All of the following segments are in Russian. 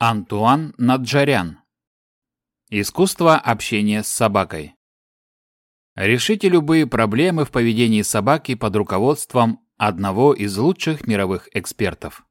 Антуан Наджарян. Искусство общения с собакой. Решите любые проблемы в поведении собаки под руководством одного из лучших мировых экспертов.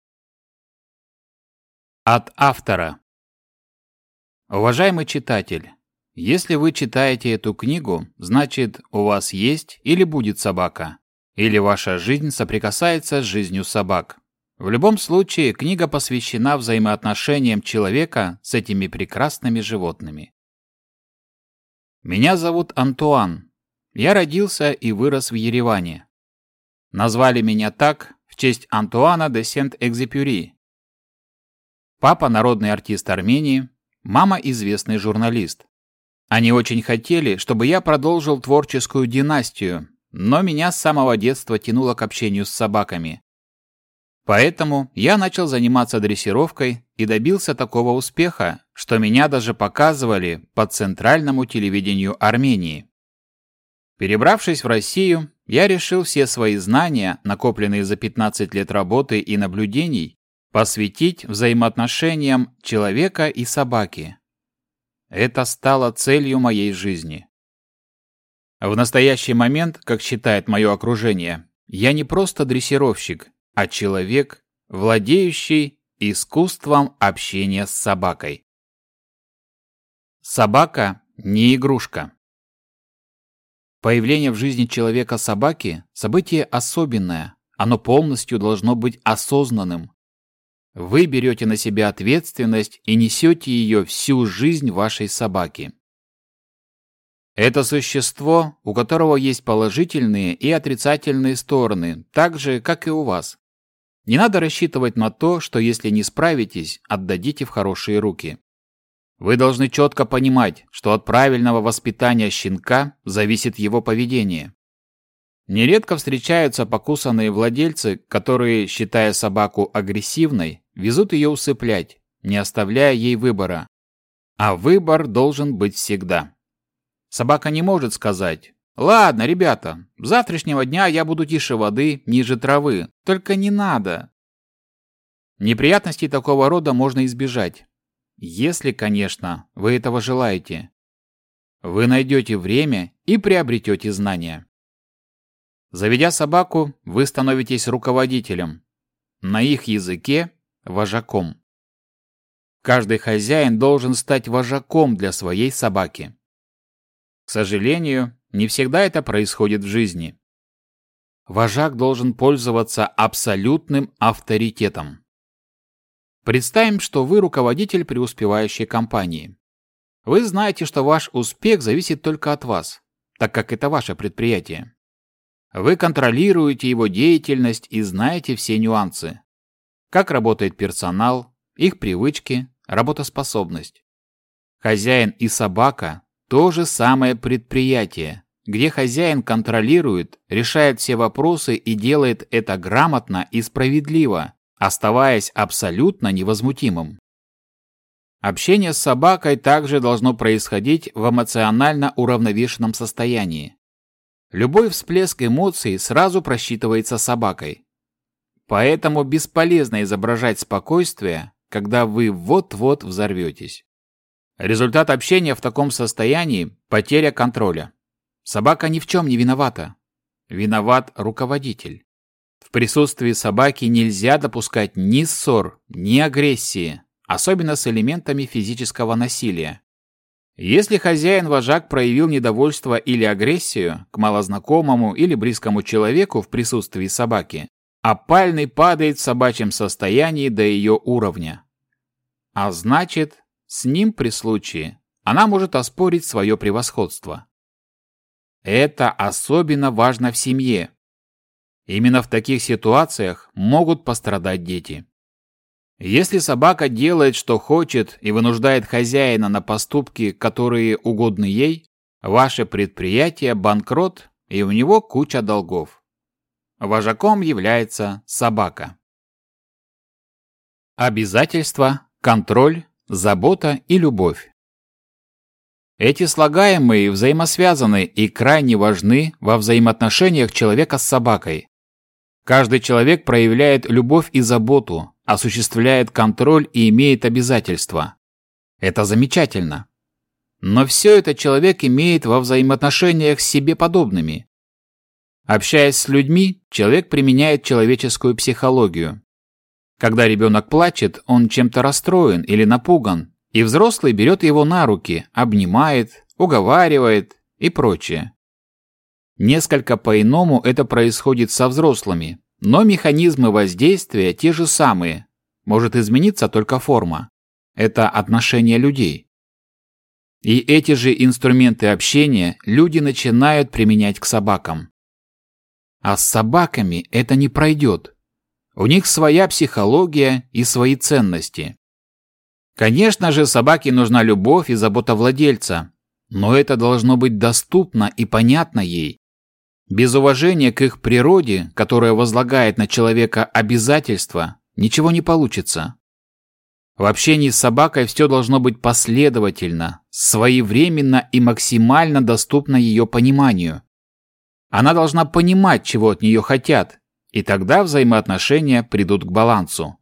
От автора. Уважаемый читатель, если вы читаете эту книгу, значит, у вас есть или будет собака, или ваша жизнь соприкасается с жизнью собак. В любом случае, книга посвящена взаимоотношениям человека с этими прекрасными животными. Меня зовут Антуан. Я родился и вырос в Ереване. Назвали меня так в честь Антуана де Сент-Экзюпери. Папа – народный артист Армении, мама – известный журналист. Они очень хотели, чтобы я продолжил творческую династию, но меня с самого детства тянуло к общению с собаками. Поэтому я начал заниматься дрессировкой и добился такого успеха, что меня даже показывали по центральному телевидению Армении. Перебравшись в Россию, я решил все свои знания, накопленные за 15 лет работы и наблюдений, посвятить взаимоотношениям человека и собаки. Это стало целью моей жизни. В настоящий момент, как считает мое окружение, я не просто дрессировщик, а человек, владеющий искусством общения с собакой. Собака не игрушка. Появление в жизни человека собаки – событие особенное, оно полностью должно быть осознанным. Вы берете на себя ответственность и несете ее всю жизнь вашей собаки. Это существо, у которого есть положительные и отрицательные стороны, так же, как и у вас. Не надо рассчитывать на то, что если не справитесь, отдадите в хорошие руки. Вы должны четко понимать, что от правильного воспитания щенка зависит его поведение. Нередко встречаются покусанные владельцы, которые, считая собаку агрессивной, везут ее усыплять, не оставляя ей выбора. А выбор должен быть всегда. Собака не может сказать: «Ладно, ребята, с завтрашнего дня я буду тише воды, ниже травы, только не надо». Неприятностей такого рода можно избежать, если, конечно, вы этого желаете. Вы найдете время и приобретете знания. Заведя собаку, вы становитесь руководителем. На их языке – вожаком. Каждый хозяин должен стать вожаком для своей собаки. К сожалению, не всегда это происходит в жизни. Вожак должен пользоваться абсолютным авторитетом. Представим, что вы руководитель преуспевающей компании. Вы знаете, что ваш успех зависит только от вас, так как это ваше предприятие. Вы контролируете его деятельность и знаете все нюансы. Как работает персонал, их привычки, работоспособность. Хозяин и собака – то же самое предприятие, где хозяин контролирует, решает все вопросы и делает это грамотно и справедливо, оставаясь абсолютно невозмутимым. Общение с собакой также должно происходить в эмоционально уравновешенном состоянии. Любой всплеск эмоций сразу просчитывается собакой. Поэтому бесполезно изображать спокойствие, когда вы вот-вот взорветесь. Результат общения в таком состоянии – потеря контроля. Собака ни в чем не виновата. Виноват руководитель. В присутствии собаки нельзя допускать ни ссор, ни агрессии, особенно с элементами физического насилия. Если хозяин-вожак проявил недовольство или агрессию к малознакомому или близкому человеку в присутствии собаки, опальный падает в собачьем состоянии до ее уровня. А значит, с ним при случае она может оспорить свое превосходство. Это особенно важно в семье. Именно в таких ситуациях могут пострадать дети. Если собака делает, что хочет, и вынуждает хозяина на поступки, которые угодны ей, ваше предприятие – банкрот, и у него куча долгов. Вожаком является собака. Обязательства, контроль, забота и любовь. Эти слагаемые взаимосвязаны и крайне важны во взаимоотношениях человека с собакой. Каждый человек проявляет любовь и заботу, осуществляет контроль и имеет обязательства. Это замечательно. Но все это человек имеет во взаимоотношениях с себе подобными. Общаясь с людьми, человек применяет человеческую психологию. Когда ребенок плачет, он чем-то расстроен или напуган, и взрослый берет его на руки, обнимает, уговаривает и прочее. Несколько по-иному это происходит со взрослыми, но механизмы воздействия те же самые, может измениться только форма. Это отношения людей. И эти же инструменты общения люди начинают применять к собакам. А с собаками это не пройдет. У них своя психология и свои ценности. Конечно же, собаке нужна любовь и забота владельца, но это должно быть доступно и понятно ей. Без уважения к их природе, которая возлагает на человека обязательства, ничего не получится. В общении с собакой все должно быть последовательно, своевременно и максимально доступно ее пониманию. Она должна понимать, чего от нее хотят, и тогда взаимоотношения придут к балансу.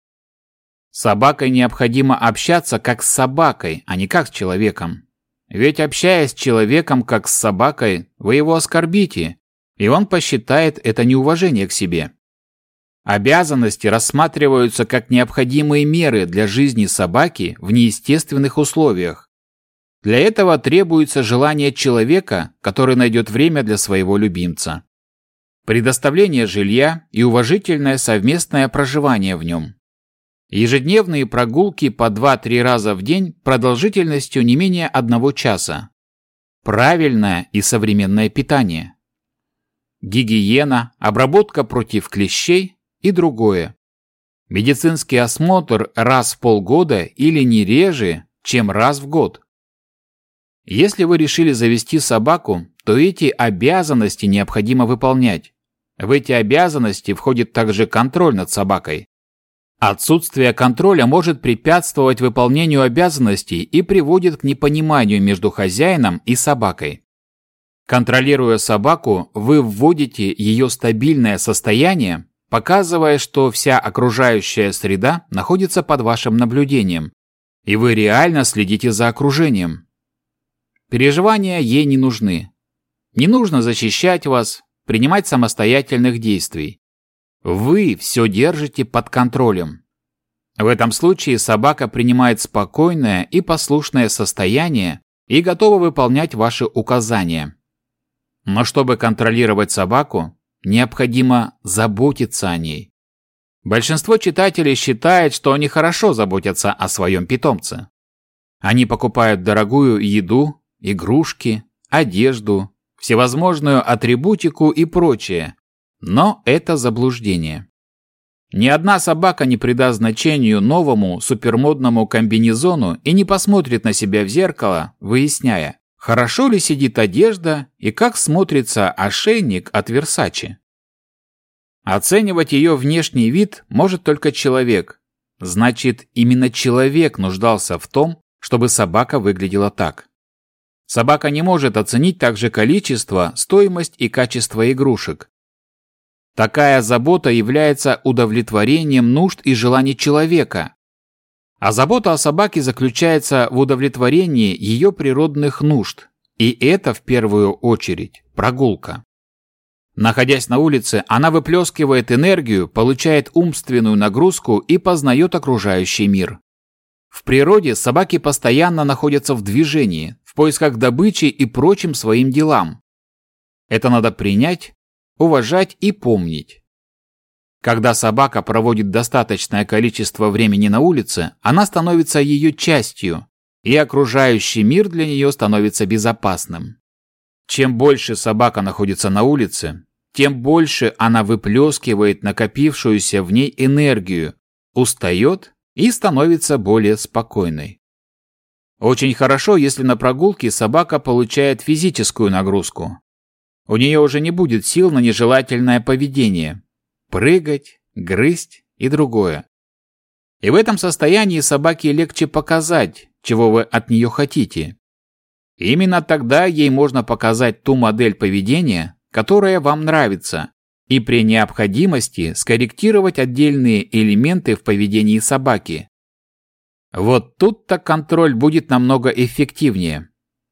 С собакой необходимо общаться как с собакой, а не как с человеком. Ведь общаясь с человеком как с собакой, вы его оскорбите, и он посчитает это неуважение к себе. Обязанности рассматриваются как необходимые меры для жизни собаки в неестественных условиях. Для этого требуется желание человека, который найдет время для своего любимца. Предоставление жилья и уважительное совместное проживание в нем. Ежедневные прогулки по 2-3 раза в день продолжительностью не менее 1 часа. Правильное и современное питание. Гигиена, обработка против клещей и другое. Медицинский осмотр раз в полгода или не реже, чем раз в год. Если вы решили завести собаку, то эти обязанности необходимо выполнять. В эти обязанности входит также контроль над собакой. Отсутствие контроля может препятствовать выполнению обязанностей и приводит к непониманию между хозяином и собакой. Контролируя собаку, вы вводите ее стабильное состояние, показывая, что вся окружающая среда находится под вашим наблюдением, и вы реально следите за окружением. Переживания ей не нужны. Не нужно защищать вас, принимать самостоятельных действий. Вы все держите под контролем. В этом случае собака принимает спокойное и послушное состояние и готова выполнять ваши указания. Но чтобы контролировать собаку, необходимо заботиться о ней. Большинство читателей считает, что они хорошо заботятся о своем питомце. Они покупают дорогую еду, игрушки, одежду, всевозможную атрибутику и прочее. Но это заблуждение. Ни одна собака не придаст значению новому супермодному комбинезону и не посмотрит на себя в зеркало, выясняя, хорошо ли сидит одежда и как смотрится ошейник от Versace. Оценивать ее внешний вид может только человек. Значит, именно человек нуждался в том, чтобы собака выглядела так. Собака не может оценить также количество, стоимость и качество игрушек. Такая забота является удовлетворением нужд и желаний человека. А забота о собаке заключается в удовлетворении ее природных нужд. И это в первую очередь прогулка. Находясь на улице, она выплескивает энергию, получает умственную нагрузку и познает окружающий мир. В природе собаки постоянно находятся в движении, в поисках добычи и прочим своим делам. Это надо принять, уважать и помнить. Когда собака проводит достаточное количество времени на улице, она становится ее частью, и окружающий мир для нее становится безопасным. Чем больше собака находится на улице, тем больше она выплескивает накопившуюся в ней энергию, устает и становится более спокойной. Очень хорошо, если на прогулке собака получает физическую нагрузку. У нее уже не будет сил на нежелательное поведение – прыгать, грызть и другое. И в этом состоянии собаке легче показать, чего вы от нее хотите. Именно тогда ей можно показать ту модель поведения, которая вам нравится, и при необходимости скорректировать отдельные элементы в поведении собаки. Вот тут-то контроль будет намного эффективнее.